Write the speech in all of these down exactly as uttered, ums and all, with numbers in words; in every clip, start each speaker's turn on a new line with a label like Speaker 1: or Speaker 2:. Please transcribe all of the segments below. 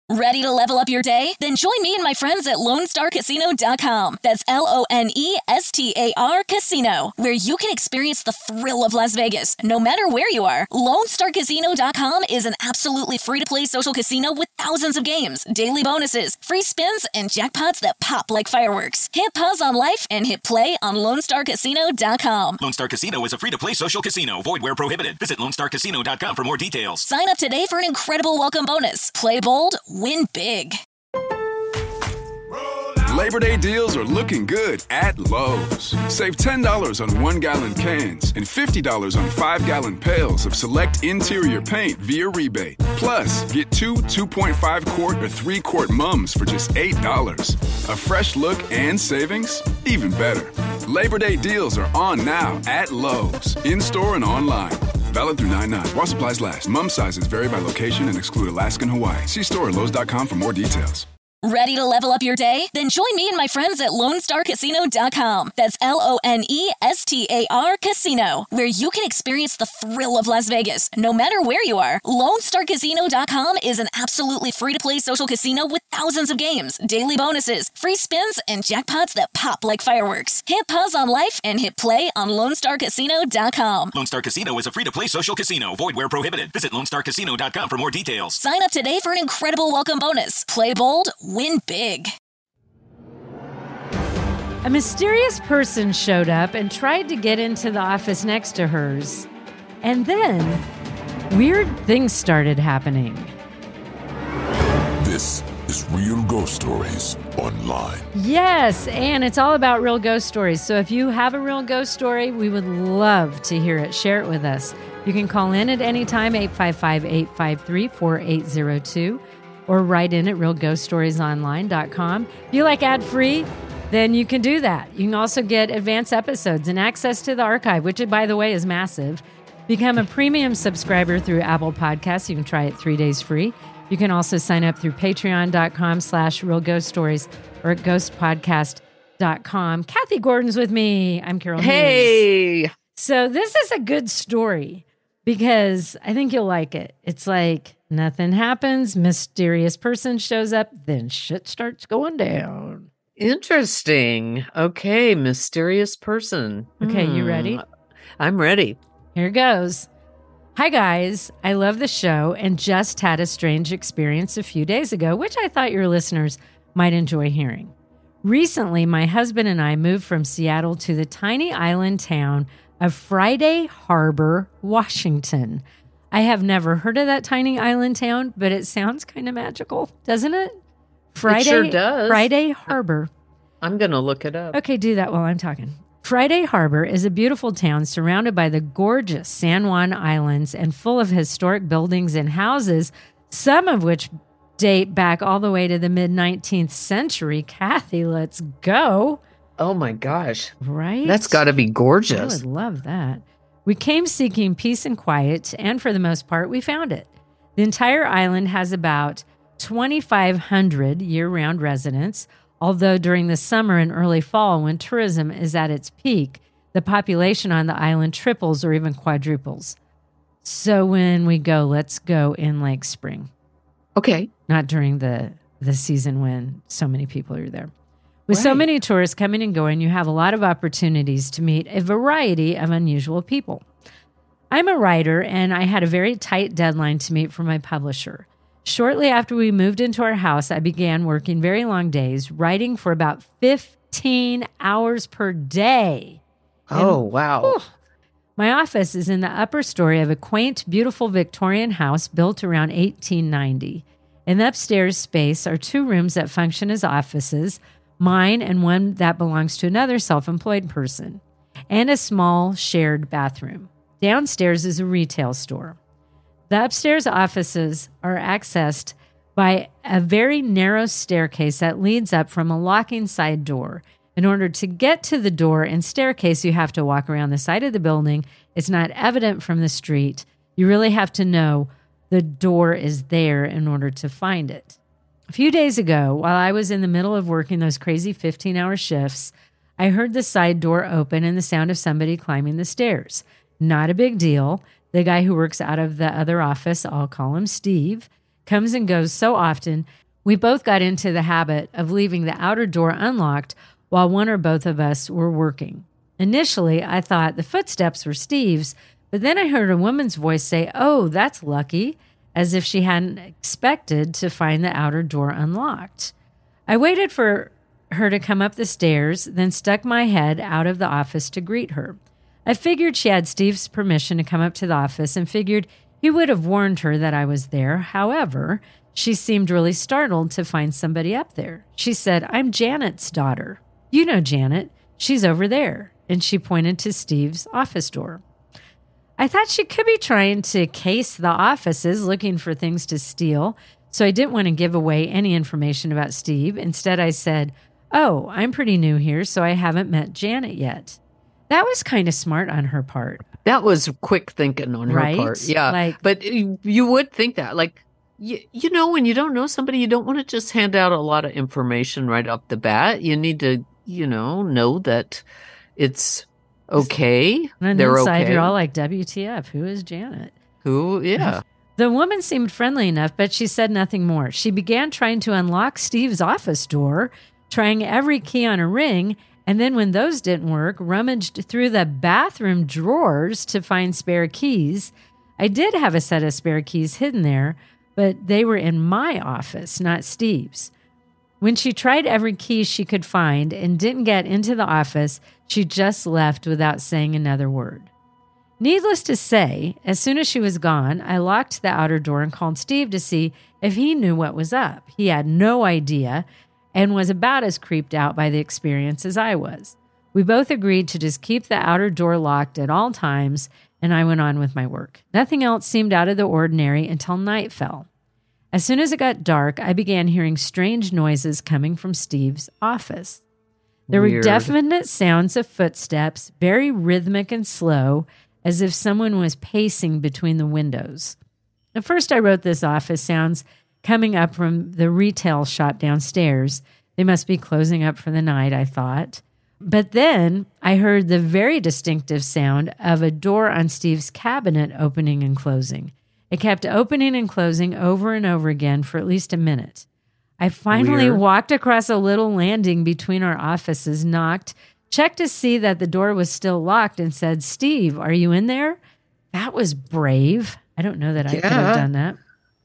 Speaker 1: Ready to level up your day? Then join me and my friends at Lone Star Casino dot com. That's L O N E S T A R Casino, where you can experience the thrill of Las Vegas, no matter where you are. Lone Star Casino dot com is an absolutely free-to-play social casino with thousands of games, daily bonuses, free spins, and jackpots that pop like fireworks. Hit pause on life and hit play on Lone Star Casino dot com.
Speaker 2: Lone Star Casino is a free-to-play social casino. Void where prohibited. Visit Lone Star Casino dot com for more details.
Speaker 1: Sign up today for an incredible welcome bonus. Play bold, win big.
Speaker 3: Labor Day deals are looking good at Lowe's. Save ten dollars on one-gallon cans and fifty dollars on five-gallon pails of select interior paint via rebate. Plus, get two two point five quart or three quart mums for just eight dollars. A fresh look and savings? Even better. Labor Day deals are on now at Lowe's, in-store and online. Valid through nine nine. While supplies last. Mum sizes vary by location and exclude Alaska and Hawaii. See store at Lowe's dot com for more details.
Speaker 1: Ready to level up your day? Then join me and my friends at Lone Star Casino dot com. That's L O N E S T A R Casino, where you can experience the thrill of Las Vegas, no matter where you are. Lone Star Casino dot com is an absolutely free-to-play social casino with thousands of games, daily bonuses, free spins, and jackpots that pop like fireworks. Hit pause on life and hit play on Lone Star Casino dot com.
Speaker 2: Lone Star Casino is a free-to-play social casino. Void where prohibited. Visit Lone Star Casino dot com for more details.
Speaker 1: Sign up today for an incredible welcome bonus. Play bold, win big.
Speaker 4: A mysterious person showed up and tried to get into the office next to hers. And then, weird things started happening.
Speaker 5: This is Real Ghost Stories Online.
Speaker 4: Yes, and it's all about real ghost stories. So if you have a real ghost story, we would love to hear it. Share it with us. You can call in at any time, eight five five, eight five three, four eight zero two. Or write in at real ghost stories online dot com. If you like ad-free, then you can do that. You can also get advanced episodes and access to the archive, which, by the way, is massive. Become a premium subscriber through Apple Podcasts. You can try it three days free. You can also sign up through patreon dot com slash real ghost stories or at ghost podcast dot com. Kathy Gordon's with me. I'm Carol
Speaker 6: Hey.
Speaker 4: Hughes. So this is a good story because I think you'll like it. It's like nothing happens, mysterious person shows up, then shit starts going down.
Speaker 6: Interesting. Okay, mysterious person.
Speaker 4: Okay,
Speaker 6: hmm.
Speaker 4: you ready?
Speaker 6: I'm ready.
Speaker 4: Here goes. Hi, guys. I love the show and just had a strange experience a few days ago, which I thought your listeners might enjoy hearing. Recently, my husband and I moved from Seattle to the tiny island town of Friday Harbor, Washington. I have never heard of that tiny island town, but it sounds kind of magical, doesn't it? Friday,
Speaker 6: it sure does.
Speaker 4: Friday Harbor.
Speaker 6: I'm going to look it up.
Speaker 4: Okay, do that while I'm talking. Friday Harbor is a beautiful town surrounded by the gorgeous San Juan Islands and full of historic buildings and houses, some of which date back all the way to the mid-nineteenth century. Kathy, let's go.
Speaker 6: Oh my gosh.
Speaker 4: Right?
Speaker 6: That's got to be gorgeous.
Speaker 4: I would love that. We came seeking peace and quiet, and for the most part, we found it. The entire island has about twenty-five hundred year-round residents, although during the summer and early fall, when tourism is at its peak, the population on the island triples or even quadruples. So when we go, let's go in like spring.
Speaker 6: Okay.
Speaker 4: Not during the, the season when so many people are there. With
Speaker 6: Right.
Speaker 4: so many tourists coming and going, you have a lot of opportunities to meet a variety of unusual people. I'm a writer, and I had a very tight deadline to meet for my publisher. Shortly after we moved into our house, I began working very long days, writing for about fifteen hours per day.
Speaker 6: Oh,
Speaker 4: And,
Speaker 6: wow.
Speaker 4: whew, my office is in the upper story of a quaint, beautiful Victorian house built around eighteen ninety. In the upstairs space are two rooms that function as offices, mine and one that belongs to another self-employed person, and a small shared bathroom. Downstairs is a retail store. The upstairs offices are accessed by a very narrow staircase that leads up from a locking side door. In order to get to the door and staircase, you have to walk around the side of the building. It's not evident from the street. You really have to know the door is there in order to find it. A few days ago, while I was in the middle of working those crazy fifteen-hour shifts, I heard the side door open and the sound of somebody climbing the stairs. Not a big deal. The guy who works out of the other office, I'll call him Steve, comes and goes so often, we both got into the habit of leaving the outer door unlocked while one or both of us were working. Initially, I thought the footsteps were Steve's, but then I heard a woman's voice say, "Oh, that's lucky," as if she hadn't expected to find the outer door unlocked. I waited for her to come up the stairs, then stuck my head out of the office to greet her. I figured she had Steve's permission to come up to the office and figured he would have warned her that I was there. However, she seemed really startled to find somebody up there. She said, "I'm Janet's daughter. You know Janet. She's over there." And she pointed to Steve's office door. I thought she could be trying to case the offices, looking for things to steal, so I didn't want to give away any information about Steve. Instead, I said, "Oh, I'm pretty new here, so I haven't met Janet yet." That was kind of smart on her part.
Speaker 6: That was quick thinking on her
Speaker 4: Right?
Speaker 6: part. Yeah.
Speaker 4: Like-
Speaker 6: but you you would think that. Like, you, you know, when you don't know somebody, you don't want to just hand out a lot of information right off the bat. You need to, you know, know that it's okay.
Speaker 4: And on the
Speaker 6: They're
Speaker 4: inside,
Speaker 6: okay.
Speaker 4: you're all like, W T F, who is Janet?
Speaker 6: Who? Yeah.
Speaker 4: The woman seemed friendly enough, but she said nothing more. She began trying to unlock Steve's office door, trying every key on a ring, and then when those didn't work, rummaged through the bathroom drawers to find spare keys. I did have a set of spare keys hidden there, but they were in my office, not Steve's. When she tried every key she could find and didn't get into the office, she just left without saying another word. Needless to say, as soon as she was gone, I locked the outer door and called Steve to see if he knew what was up. He had no idea and was about as creeped out by the experience as I was. We both agreed to just keep the outer door locked at all times, and I went on with my work. Nothing else seemed out of the ordinary until night fell. As soon as it got dark, I began hearing strange noises coming from Steve's office. There
Speaker 6: Weird.
Speaker 4: were definite sounds of footsteps, very rhythmic and slow, as if someone was pacing between the windows. At first, I wrote this off as sounds coming up from the retail shop downstairs. They must be closing up for the night, I thought. But then I heard the very distinctive sound of a door on Steve's cabinet opening and closing. It kept opening and closing over and over again for at least a minute. I finally
Speaker 6: Weird.
Speaker 4: walked across a little landing between our offices, knocked, checked to see that the door was still locked, and said, "Steve, are you in there?" That was brave. I don't know that I could have
Speaker 6: Yeah.
Speaker 4: done that,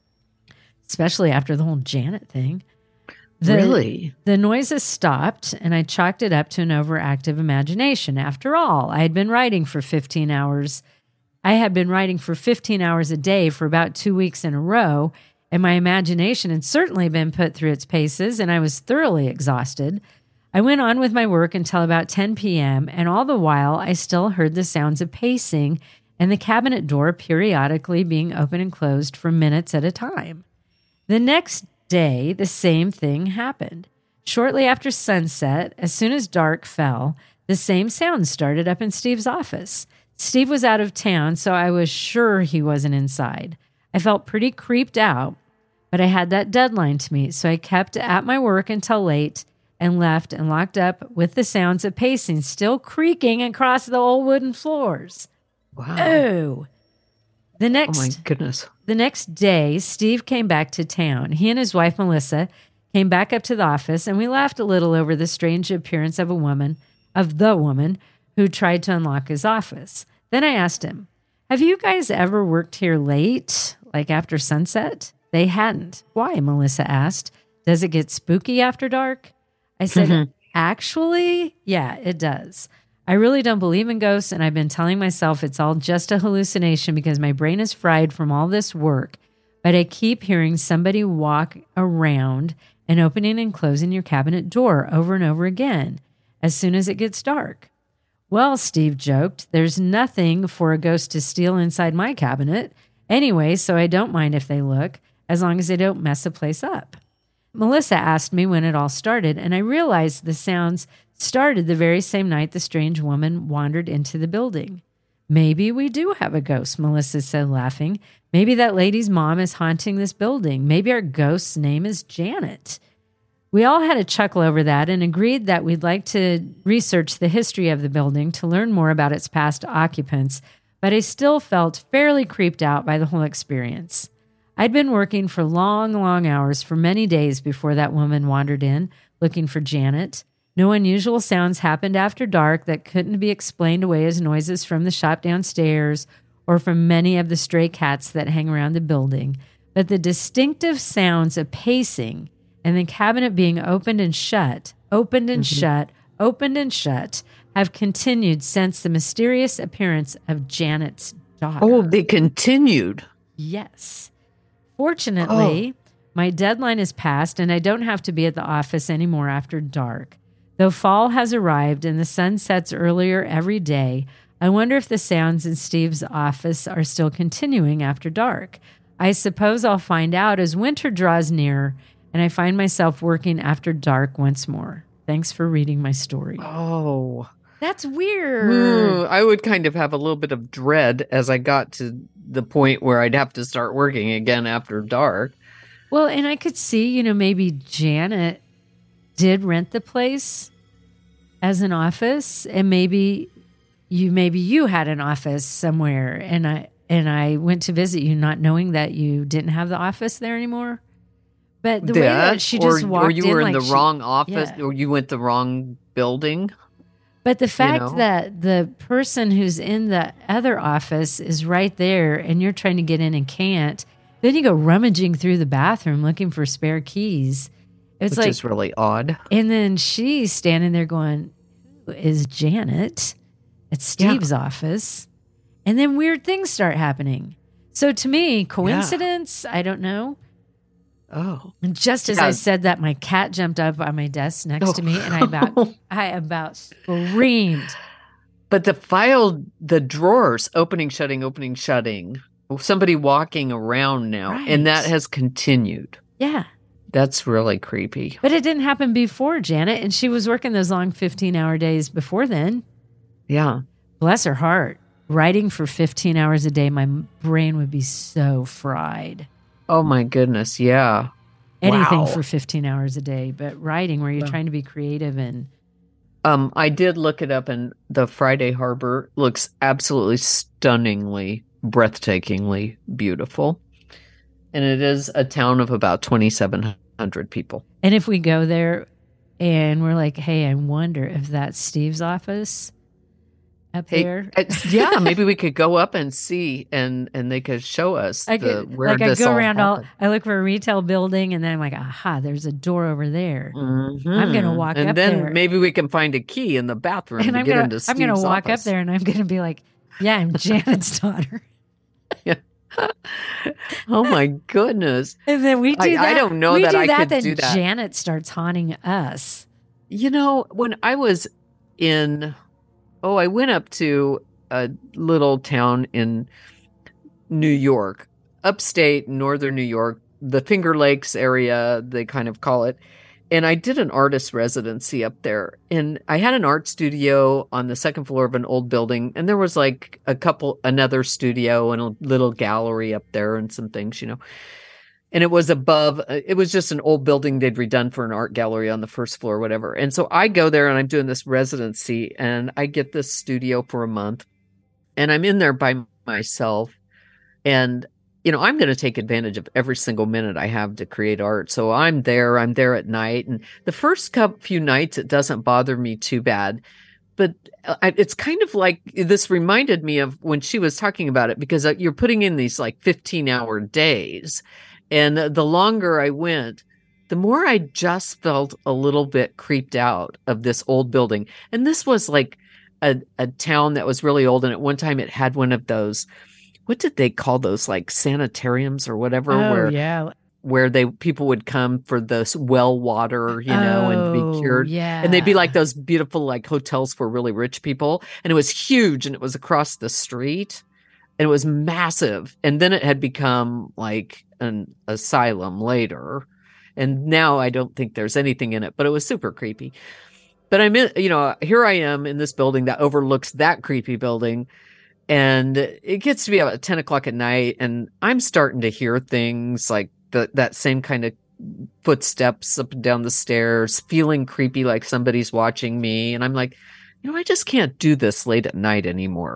Speaker 4: especially after the whole Janet thing. The,
Speaker 6: Really?
Speaker 4: The noises stopped, and I chalked it up to an overactive imagination. After all, I had been writing for fifteen hours. I had been writing for fifteen hours a day for about two weeks in a row, and my imagination had certainly been put through its paces, and I was thoroughly exhausted. I went on with my work until about ten p.m., and all the while I still heard the sounds of pacing and the cabinet door periodically being opened and closed for minutes at a time. The next day, the same thing happened. Shortly after sunset, as soon as dark fell, the same sounds started up in Steve's office. Steve was out of town, so I was sure he wasn't inside. I felt pretty creeped out, but I had that deadline to meet, so I kept at my work until late and left and locked up with the sounds of pacing still creaking across the old wooden floors.
Speaker 6: Wow.
Speaker 4: Oh. The
Speaker 6: Oh
Speaker 4: next
Speaker 6: my goodness.
Speaker 4: The next day, Steve came back to town. He and his wife, Melissa, came back up to the office, and we laughed a little over the strange appearance of a woman, of the woman, who tried to unlock his office. Then I asked him, "Have you guys ever worked here late, like after sunset?" They hadn't. "Why?" Melissa asked. "Does it get spooky after dark?" I said, "Actually, yeah, it does. I really don't believe in ghosts, and I've been telling myself it's all just a hallucination because my brain is fried from all this work. But I keep hearing somebody walk around and opening and closing your cabinet door over and over again as soon as it gets dark." "Well," Steve joked, "there's nothing for a ghost to steal inside my cabinet anyway, so I don't mind if they look, as long as they don't mess the place up." Melissa asked me when it all started, and I realized the sounds started the very same night the strange woman wandered into the building. "Maybe we do have a ghost," Melissa said, laughing. "Maybe that lady's mom is haunting this building. Maybe our ghost's name is Janet." We all had a chuckle over that and agreed that we'd like to research the history of the building to learn more about its past occupants, but I still felt fairly creeped out by the whole experience. I'd been working for long, long hours for many days before that woman wandered in, looking for Janet. No unusual sounds happened after dark that couldn't be explained away as noises from the shop downstairs or from many of the stray cats that hang around the building. But the distinctive sounds of pacing and the cabinet being opened and shut, opened and mm-hmm. shut, opened and shut, have continued since the mysterious appearance of Janet's daughter.
Speaker 6: Oh, they continued.
Speaker 4: Yes. Fortunately, oh. my deadline is passed and I don't have to be at the office anymore after dark. Though fall has arrived and the sun sets earlier every day, I wonder if the sounds in Steve's office are still continuing after dark. I suppose I'll find out as winter draws near and I find myself working after dark once more. Thanks for reading my story.
Speaker 6: Oh.
Speaker 4: That's weird.
Speaker 6: Mm, I would kind of have a little bit of dread as I got to the point where I'd have to start working again after dark.
Speaker 4: Well, and I could see, you know, maybe Janet did rent the place as an office, and maybe you maybe you had an office somewhere, and I and I went to visit you not knowing that you didn't have the office there anymore. But the that, way that she just
Speaker 6: or,
Speaker 4: walked in,
Speaker 6: or you were in,
Speaker 4: like
Speaker 6: the
Speaker 4: she,
Speaker 6: wrong office,
Speaker 4: yeah.
Speaker 6: or you went the wrong building.
Speaker 4: But the fact
Speaker 6: you know?
Speaker 4: that the person who's in the other office is right there and you're trying to get in and can't, then you go rummaging through the bathroom looking for spare keys. It's
Speaker 6: Which
Speaker 4: like,
Speaker 6: is really odd.
Speaker 4: And then she's standing there going, who is Janet? It's Steve's yeah. office. And then weird things start happening. So to me, coincidence? Yeah. I don't know.
Speaker 6: Oh.
Speaker 4: And just as yeah. I said that, my cat jumped up on my desk next oh. to me, and I about I about screamed.
Speaker 6: But the file, the drawers, opening, shutting, opening, shutting, somebody walking around now, right. and that has continued.
Speaker 4: Yeah.
Speaker 6: That's really creepy.
Speaker 4: But it didn't happen before, Janet, and she was working those long fifteen-hour days before then.
Speaker 6: Yeah.
Speaker 4: Bless her heart. Writing for fifteen hours a day, my brain would be so fried.
Speaker 6: Oh, my goodness. Yeah.
Speaker 4: Anything
Speaker 6: wow.
Speaker 4: for fifteen hours a day. But writing where you're wow. trying to be creative and...
Speaker 6: Um, I did look it up, and the Friday Harbor looks absolutely stunningly, breathtakingly beautiful. And it is a town of about twenty-seven hundred people.
Speaker 4: And if we go there and we're like, hey, I wonder if that's Steve's office up
Speaker 6: hey,
Speaker 4: there.
Speaker 6: Yeah, maybe we could go up and see, and, and they could show us
Speaker 4: I
Speaker 6: the,
Speaker 4: could,
Speaker 6: where
Speaker 4: like
Speaker 6: this
Speaker 4: I go
Speaker 6: all
Speaker 4: around
Speaker 6: happened.
Speaker 4: all, I look for a retail building, and then I'm like, aha, there's a door over there.
Speaker 6: Mm-hmm.
Speaker 4: I'm going to walk
Speaker 6: and
Speaker 4: up
Speaker 6: there. And
Speaker 4: there.
Speaker 6: then maybe we can find a key in the bathroom
Speaker 4: and
Speaker 6: to
Speaker 4: I'm
Speaker 6: get
Speaker 4: gonna,
Speaker 6: into Steve's
Speaker 4: I'm going to walk
Speaker 6: office.
Speaker 4: up there, and I'm going to be like, yeah, I'm Janet's daughter.
Speaker 6: Yeah. Oh my goodness!
Speaker 4: And then we do
Speaker 6: I,
Speaker 4: that.
Speaker 6: I don't know
Speaker 4: we
Speaker 6: that
Speaker 4: do
Speaker 6: I
Speaker 4: that,
Speaker 6: could
Speaker 4: then
Speaker 6: do that.
Speaker 4: Janet starts haunting us.
Speaker 6: You know, when I was in, oh, I went up to a little town in New York, upstate northern New York, the Finger Lakes area, they kind of call it. And I did an artist residency up there. And I had an art studio on the second floor of an old building. And there was like a couple, another studio and a little gallery up there and some things, you know. And it was above, it was just an old building they'd redone for an art gallery on the first floor or whatever. And so I go there and I'm doing this residency and I get this studio for a month. And I'm in there by myself. And you know, I'm going to take advantage of every single minute I have to create art. So I'm there, I'm there at night. And the first couple, few nights, it doesn't bother me too bad. But I, it's kind of like, this reminded me of when she was talking about it, because you're putting in these like fifteen hour days. And the longer I went, the more I just felt a little bit creeped out of this old building. And this was like a, a town that was really old. And at one time it had one of those, what did they call those, like sanitariums or whatever?
Speaker 4: Oh,
Speaker 6: where,
Speaker 4: yeah.
Speaker 6: Where they people would come for this well water, you know,
Speaker 4: oh,
Speaker 6: and be cured.
Speaker 4: Yeah.
Speaker 6: And they'd be like those beautiful like hotels for really rich people. And it was huge and it was across the street and it was massive. And then it had become like an asylum later. And now I don't think there's anything in it, but it was super creepy. But I'm in, you know, here I am in this building that overlooks that creepy building. And it gets to be about ten o'clock at night, and I'm starting to hear things like the, that same kind of footsteps up and down the stairs, feeling creepy like somebody's watching me. And I'm like, you know, I just can't do this late at night anymore.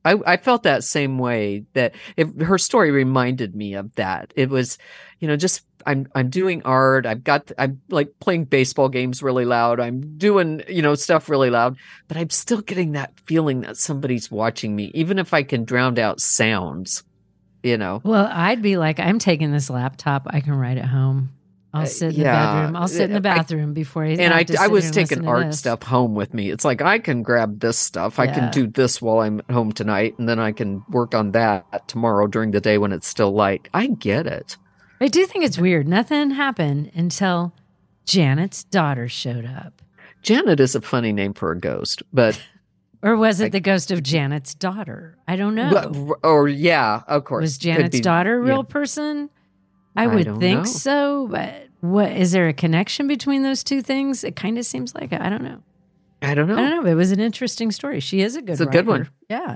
Speaker 6: I, I felt that same way. That if her story reminded me of that. It was, you know, just I'm I'm doing art. I've got I'm like playing baseball games really loud. I'm doing, you know, stuff really loud, but I'm still getting that feeling that somebody's watching me, even if I can drown out sounds. You know.
Speaker 4: Well, I'd be like, I'm taking this laptop. I can write it home. I'll sit in the
Speaker 6: yeah.
Speaker 4: bedroom. I'll sit in the bathroom I, before I.
Speaker 6: And I,
Speaker 4: I
Speaker 6: I was taking art stuff home with me. It's like I can grab this stuff. Yeah. I can do this while I'm at home tonight, and then I can work on that tomorrow during the day when it's still light. I get it.
Speaker 4: I do think it's weird. Nothing happened until Janet's daughter showed up.
Speaker 6: Janet is a funny name for a ghost, but.
Speaker 4: Or was it I, the ghost of Janet's daughter? I don't know.
Speaker 6: But, or yeah, of course.
Speaker 4: Was Janet's be, daughter a real yeah. person? I would I think know. so, but what is there a connection between those two things? It kind of seems like it. I don't know.
Speaker 6: I don't know.
Speaker 4: I don't know. It was an interesting story. She is a good.
Speaker 6: It's a
Speaker 4: writer.
Speaker 6: good one.
Speaker 4: Yeah.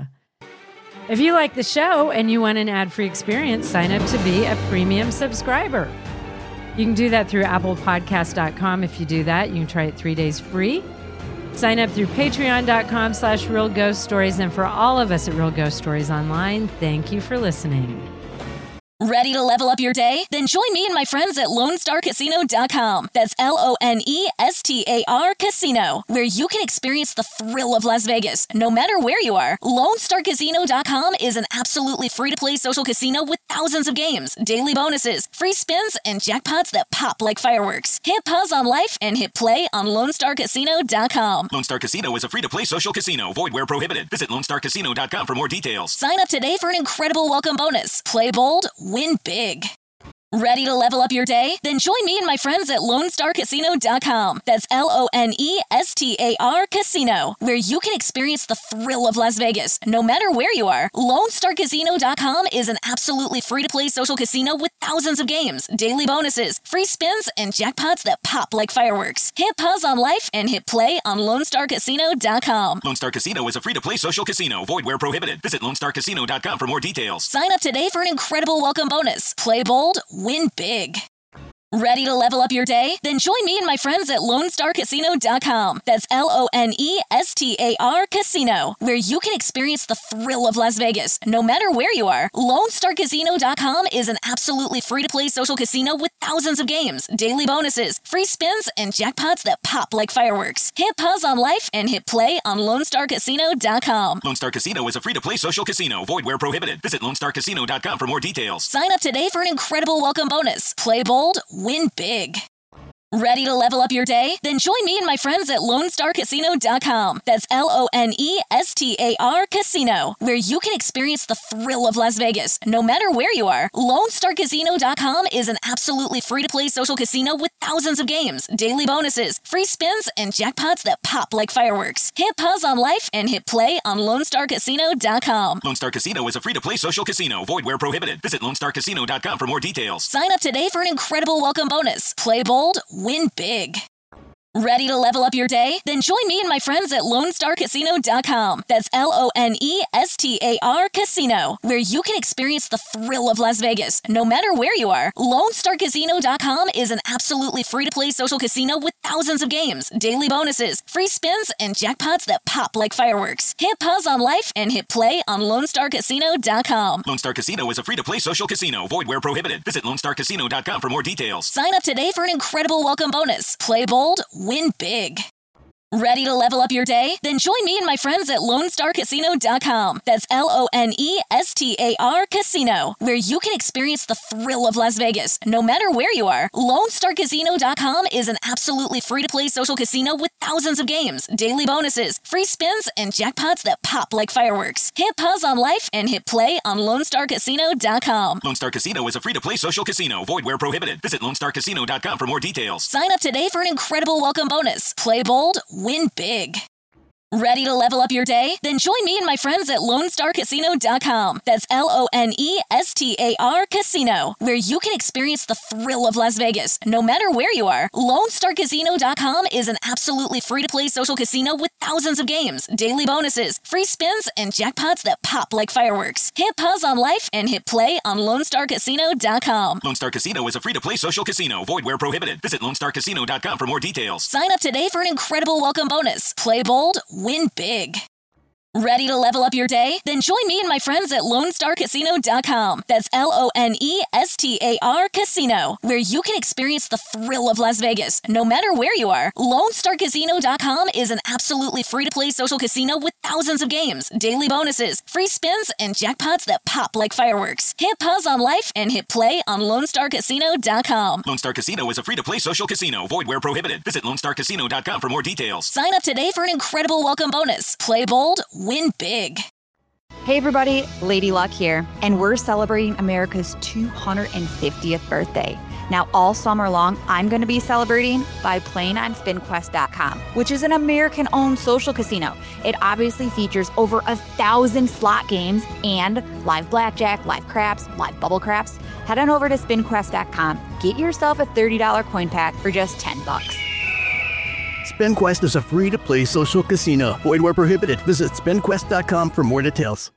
Speaker 4: If you like the show and you want an ad-free experience, sign up to be a premium subscriber. You can do that through apple podcast dot com. If you do that, you can try it three days free. Sign up through patreon dot com slash real ghost stories. And for all of us at Real Ghost Stories Online, thank you for listening.
Speaker 1: Ready to level up your day? Then join me and my friends at Lone Star Casino dot com. That's L O N E S T A R Casino, where you can experience the thrill of Las Vegas, no matter where you are. Lone Star Casino dot com is an absolutely free-to-play social casino with thousands of games, daily bonuses, free spins, and jackpots that pop like fireworks. Hit pause on life and hit play on Lone Star Casino dot com.
Speaker 2: Lone Star Casino is a free-to-play social casino. Void where prohibited. Visit Lone Star Casino dot com for more details.
Speaker 1: Sign up today for an incredible welcome bonus. Play bold, win big. Ready to level up your day? Then join me and my friends at Lone Star Casino dot com. That's L O N E S T A R Casino, where you can experience the thrill of Las Vegas, no matter where you are. Lone Star Casino dot com is an absolutely free-to-play social casino with thousands of games, daily bonuses, free spins, and jackpots that pop like fireworks. Hit pause on life and hit play on Lone Star Casino dot com.
Speaker 2: Lone Star Casino is a free-to-play social casino. Void where prohibited. Visit Lone Star Casino dot com for more details.
Speaker 1: Sign up today for an incredible welcome bonus. Play bold, win big. Ready to level up your day? Then join me and my friends at Lone Star Casino dot com. That's L O N E S T A R Casino, where you can experience the thrill of Las Vegas, no matter where you are. Lone Star Casino dot com is an absolutely free-to-play social casino with thousands of games, daily bonuses, free spins, and jackpots that pop like fireworks. Hit pause on life and hit play on Lone Star Casino dot com.
Speaker 2: Lone Star Casino is a free-to-play social casino. Void where prohibited. Visit Lone Star Casino dot com for more details.
Speaker 1: Sign up today for an incredible welcome bonus. Play bold, win big. Ready to level up your day? Then join me and my friends at Lone Star Casino dot com. That's L O N E S T A R Casino, where you can experience the thrill of Las Vegas, no matter where you are. Lone Star Casino dot com is an absolutely free-to-play social casino with thousands of games, daily bonuses, free spins, and jackpots that pop like fireworks. Hit pause on life and hit play on Lone Star Casino dot com.
Speaker 2: Lone Star Casino is a free-to-play social casino. Void where prohibited. Visit Lone Star Casino dot com for more details.
Speaker 1: Sign up today for an incredible welcome bonus. Play bold, win big. Ready to level up your day? Then join me and my friends at Lone Star Casino dot com. That's L O N E S T A R Casino, where you can experience the thrill of Las Vegas, no matter where you are. Lone Star Casino dot com is an absolutely free-to-play social casino with thousands of games, daily bonuses, free spins, and jackpots that pop like fireworks. Hit pause on life and hit play on Lone Star Casino dot com.
Speaker 2: Lone Star Casino is a free-to-play social casino. Void where prohibited. Visit Lone Star Casino dot com for more details.
Speaker 1: Sign up today for an incredible welcome bonus. Play bold, win big. Ready to level up your day? Then join me and my friends at Lone Star Casino dot com. That's L O N E S T A R Casino, where you can experience the thrill of Las Vegas, no matter where you are. Lone Star Casino dot com is an absolutely free-to-play social casino with thousands of games, daily bonuses, free spins, and jackpots that pop like fireworks. Hit pause on life and hit play on Lone Star Casino dot com.
Speaker 2: Lone Star Casino is a free-to-play social casino. Void where prohibited. Visit Lone Star Casino dot com for more details.
Speaker 1: Sign up today for an incredible welcome bonus. Play bold, win big. Ready to level up your day? Then join me and my friends at Lone Star Casino dot com. That's L O N E S T A R Casino, where you can experience the thrill of Las Vegas, no matter where you are. Lone Star Casino dot com is an absolutely free-to-play social casino with thousands of games, daily bonuses, free spins, and jackpots that pop like fireworks. Hit pause on life and hit play on Lone Star Casino dot com.
Speaker 2: Lone Star Casino is a free-to-play social casino. Void where prohibited. Visit Lone Star Casino dot com for more details.
Speaker 1: Sign up today for an incredible welcome bonus. Play bold, win big. Ready to level up your day? Then join me and my friends at Lone Star Casino dot com. That's L O N E S T A R Casino, where you can experience the thrill of Las Vegas, no matter where you are. Lone Star Casino dot com is an absolutely free-to-play social casino with thousands of games, daily bonuses, free spins, and jackpots that pop like fireworks. Hit pause on life and hit play on Lone Star Casino dot com.
Speaker 2: Lone Star Casino is a free-to-play social casino. Void where prohibited. Visit Lone Star Casino dot com for more details.
Speaker 1: Sign up today for an incredible welcome bonus. Play bold, win big.
Speaker 7: Hey everybody, Lady Luck here, and we're celebrating America's two hundred fiftieth birthday. Now all summer long, I'm going to be celebrating by playing on Spin Quest dot com, which is an American-owned social casino. It obviously features over a thousand slot games and live blackjack, live craps, live bubble craps. Head on over to Spin Quest dot com, get yourself a thirty dollars coin pack for just ten bucks.
Speaker 8: SpinQuest is a free-to-play social casino. Void where prohibited. Visit Spin Quest dot com for more details.